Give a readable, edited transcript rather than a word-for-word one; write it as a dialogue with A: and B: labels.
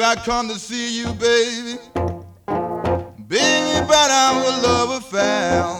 A: I come to see you, baby. Baby, about our love affair.